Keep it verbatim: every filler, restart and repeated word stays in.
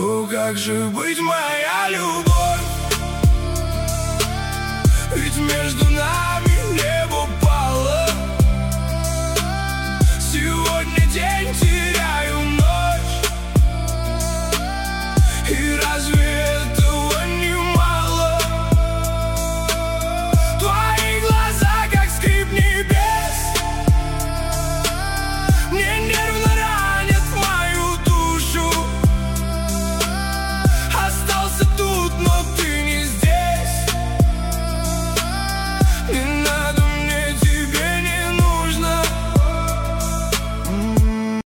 О, как же быть, моя любовь? Ведь между